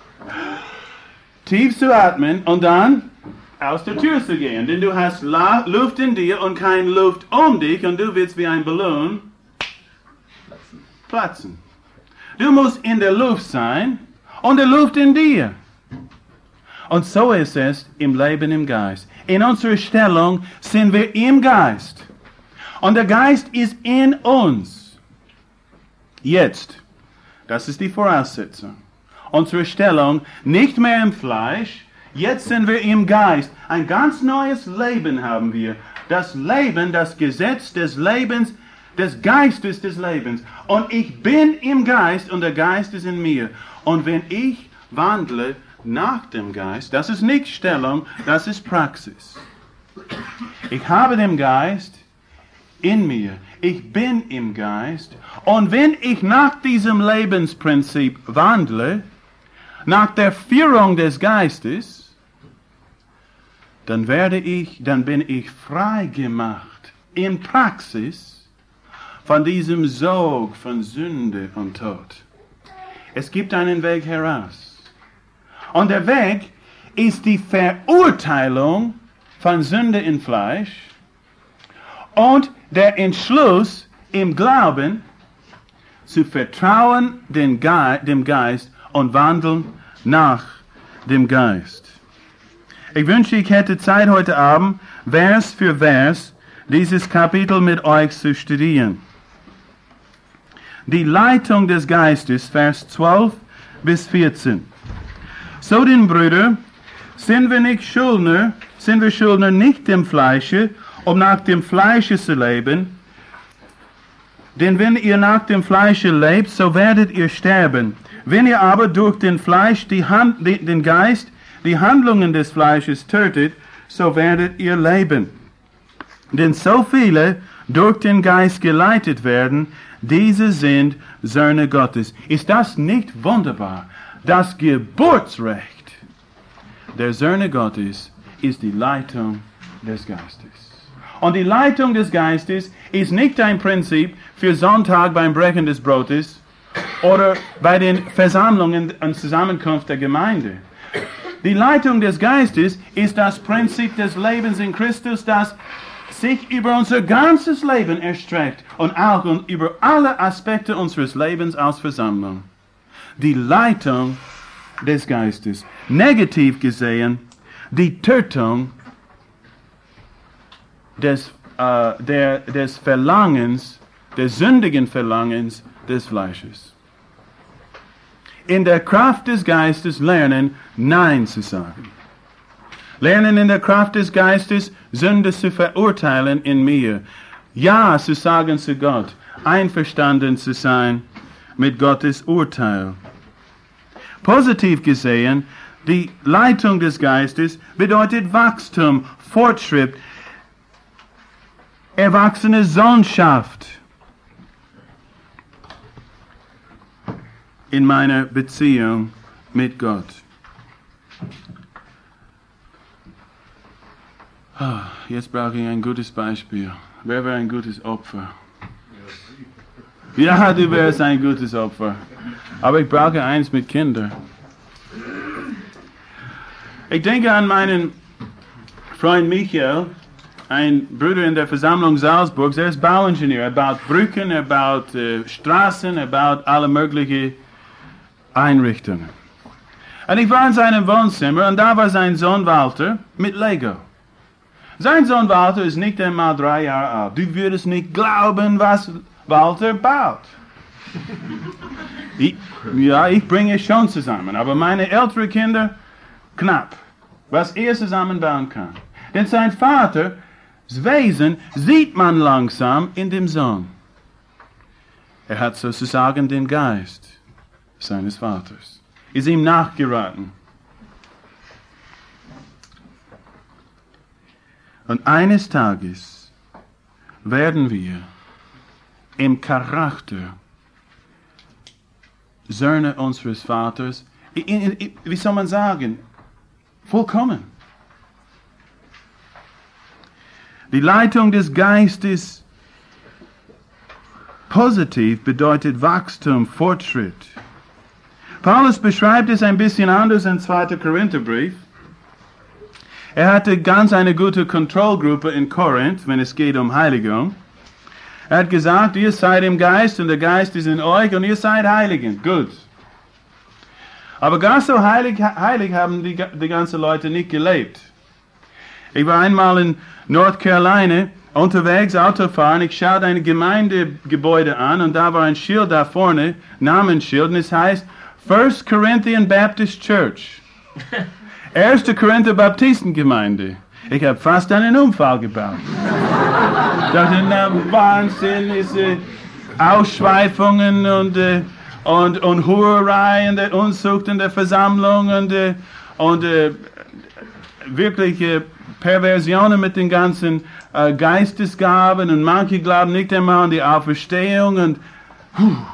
tief zu atmen und dann aus der Tür zu gehen. Denn du hast Luft in dir und keine Luft um dich und du willst wie ein Ballon platzen. Du musst in der Luft sein und die Luft in dir. Und so ist es im Leben im Geist. In unserer Stellung sind wir im Geist. Und der Geist ist in uns. Jetzt. Das ist die Voraussetzung. Unsere Stellung nicht mehr im Fleisch. Jetzt sind wir im Geist. Ein ganz neues Leben haben wir. Das Leben, das Gesetz des Lebens, des Geistes des Lebens. Und ich bin im Geist und der Geist ist in mir. Und wenn ich wandle nach dem Geist, das ist nicht Stellung, das ist Praxis. Ich habe den Geist in mir. Ich bin im Geist. Und wenn ich nach diesem Lebensprinzip wandle, nach der Führung des Geistes, dann bin ich frei gemacht in Praxis von diesem Sog von Sünde und Tod. Es gibt einen Weg heraus. Und der Weg ist die Verurteilung von Sünde in Fleisch und der Entschluss im Glauben zu vertrauen dem Geist und wandeln nach dem Geist. Ich wünsche, ich hätte Zeit heute Abend, Vers für Vers, dieses Kapitel mit euch zu studieren. Die Leitung des Geistes, Vers 12 bis 14. So denn, Brüder, sind wir Schuldner nicht dem Fleische, um nach dem Fleische zu leben. Denn wenn ihr nach dem Fleische lebt, so werdet ihr sterben. Wenn ihr aber durch den Fleisch den Geist, die Handlungen des Fleisches tötet, so werdet ihr leben. Denn so viele durch den Geist geleitet werden, diese sind Söhne Gottes. Ist das nicht wunderbar? Das Geburtsrecht der Söhne Gottes ist die Leitung des Geistes. Und die Leitung des Geistes ist nicht ein Prinzip für Sonntag beim Brechen des Brotes oder bei den Versammlungen und Zusammenkunft der Gemeinde. Die Leitung des Geistes ist das Prinzip des Lebens in Christus, das sich über unser ganzes Leben erstreckt und auch über alle Aspekte unseres Lebens als Versammlung. Die Leitung des Geistes. Negativ gesehen, die Tötung des Verlangens, des sündigen Verlangens des Fleisches. In der Kraft des Geistes lernen, Nein zu sagen. Lernen in der Kraft des Geistes, Sünde zu verurteilen in mir. Ja zu sagen zu Gott, einverstanden zu sein mit Gottes Urteil. Positiv gesehen, die Leitung des Geistes bedeutet Wachstum, Fortschritt, erwachsene Sohnschaft in meiner Beziehung mit Gott. Jetzt brauche ich ein gutes Beispiel. Wer wäre ein gutes Opfer? Ja, du wärst ein gutes Opfer. Aber ich brauche eins mit Kindern. Ich denke an meinen Freund Michael, ein Bruder in der Versammlung Salzburg. Er ist Bauingenieur. Er baut Brücken, er baut Straßen, er baut alle möglichen Einrichtungen. Und ich war in seinem Wohnzimmer und da war sein Sohn Walter mit Lego. Sein Sohn Walter ist nicht einmal 3 Jahre alt. Du würdest nicht glauben, was Walter baut. Ich bringe es schon zusammen, aber meine älteren Kinder, knapp, was er zusammenbauen kann. Denn sein Vaters Wesen sieht man langsam in dem Sohn. Er hat sozusagen den Geist seines Vaters. Ist ihm nachgeraten. Und eines Tages werden wir im Charakter Söhne unseres Vaters, wie soll man sagen, vollkommen. Die Leitung des Geistes positiv bedeutet Wachstum, Fortschritt. Paulus beschreibt es ein bisschen anders im 2. Korintherbrief. Er hatte ganz eine gute Kontrollgruppe in Korinth, wenn es geht um Heiligung. Er hat gesagt, ihr seid im Geist und der Geist ist in euch und ihr seid Heiligen. Gut. Aber gar so heilig haben die ganzen Leute nicht gelebt. Ich war einmal in North Carolina unterwegs, Autofahren. Ich schaute ein Gemeindegebäude an und da war ein Schild da vorne, Namensschild, und es heißt First Corinthian Baptist Church. 1. Korinther Baptistengemeinde. Ich habe fast einen Unfall gebaut. Ich dachte, na Wahnsinn, diese Ausschweifungen und Hurerei und der Unzucht in der Versammlung und wirkliche Perversionen mit den ganzen Geistesgaben und manche glauben nicht einmal an die Auferstehung und